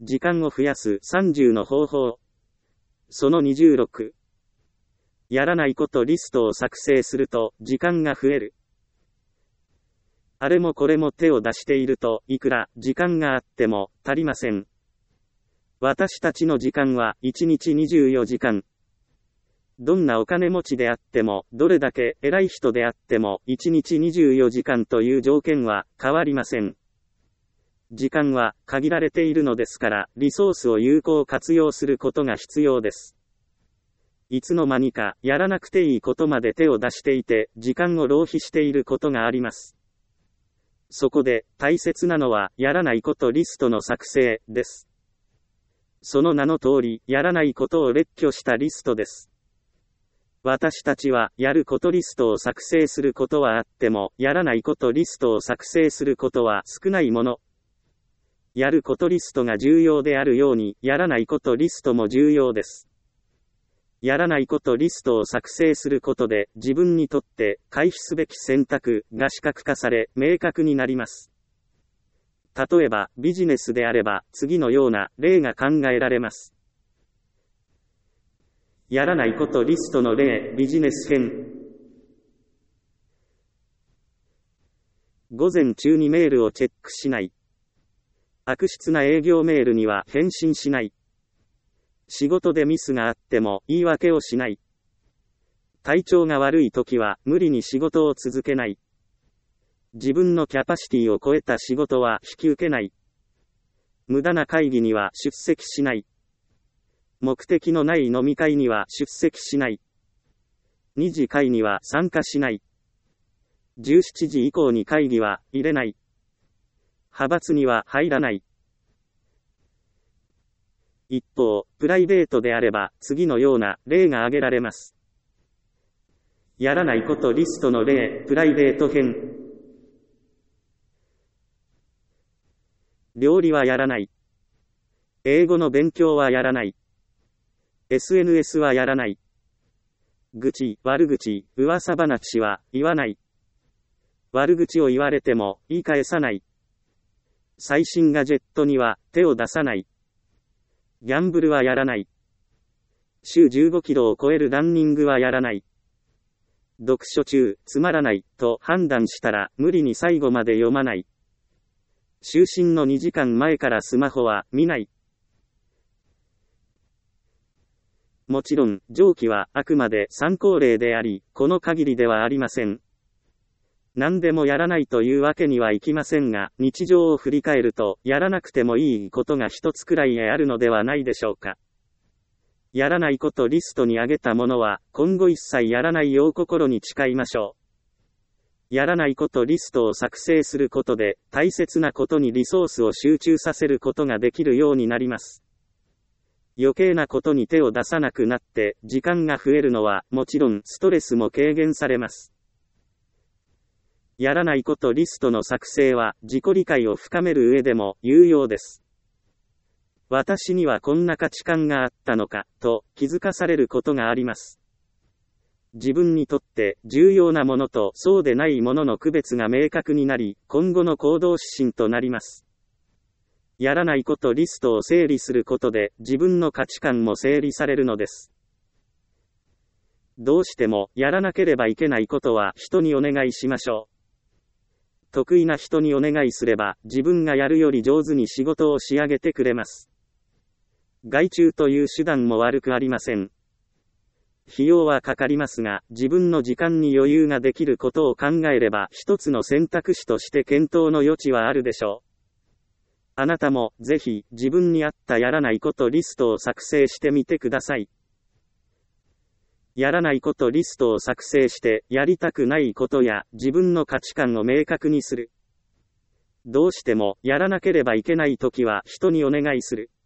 時間を増やす30の方法。その26。やらないことリストを作成すると時間が増える。あれもこれも手を出しているといくら時間があっても足りません。私たちの時間は1日24時間。どんなお金持ちであっても、どれだけ偉い人であっても、1日24時間という条件は変わりません。時間は限られているのですから、リソースを有効活用することが必要です。いつの間にか、やらなくていいことまで手を出していて、時間を浪費していることがあります。そこで、大切なのは、やらないことリストの作成です。その名の通り、やらないことを列挙したリストです。私たちは、やることリストを作成することはあっても、やらないことリストを作成することは少ないもの。やることリストが重要であるように、やらないことリストも重要です。やらないことリストを作成することで、自分にとって回避すべき選択が視覚化され、明確になります。例えば、ビジネスであれば、次のような例が考えられます。やらないことリストの例、ビジネス編。午前中にメールをチェックしない。悪質な営業メールには返信しない。仕事でミスがあっても言い訳をしない。体調が悪いときは無理に仕事を続けない。自分のキャパシティを超えた仕事は引き受けない。無駄な会議には出席しない。目的のない飲み会には出席しない。二次会には参加しない。17時以降に会議は入れない。派閥には入らない。一方、プライベートであれば次のような例が挙げられます。やらないことリストの例、プライベート編。料理はやらない。英語の勉強はやらない。SNS はやらない。愚痴、悪口、噂話は言わない。悪口を言われても言い返さない。最新ガジェットには手を出さない。ギャンブルはやらない。週15キロを超えるランニングはやらない。読書中、つまらないと判断したら無理に最後まで読まない。就寝の2時間前からスマホは見ない。もちろん、上記はあくまで参考例であり、この限りではありません。何でもやらないというわけにはいきませんが、日常を振り返ると、やらなくてもいいことが一つくらいあるのではないでしょうか。やらないことリストに挙げたものは、今後一切やらないよう心に誓いましょう。やらないことリストを作成することで、大切なことにリソースを集中させることができるようになります。余計なことに手を出さなくなって、時間が増えるのは、もちろんストレスも軽減されます。やらないことリストの作成は、自己理解を深める上でも有用です。私にはこんな価値観があったのか、と気づかされることがあります。自分にとって重要なものとそうでないものの区別が明確になり、今後の行動指針となります。やらないことリストを整理することで、自分の価値観も整理されるのです。どうしても、やらなければいけないことは人にお願いしましょう。得意な人にお願いすれば、自分がやるより上手に仕事を仕上げてくれます。外注という手段も悪くありません。費用はかかりますが、自分の時間に余裕ができることを考えれば、一つの選択肢として検討の余地はあるでしょう。あなたも、ぜひ、自分に合ったやらないことリストを作成してみてください。やらないことリストを作成して、やりたくないことや、自分の価値観を明確にする。どうしても、やらなければいけないときは、人にお願いする。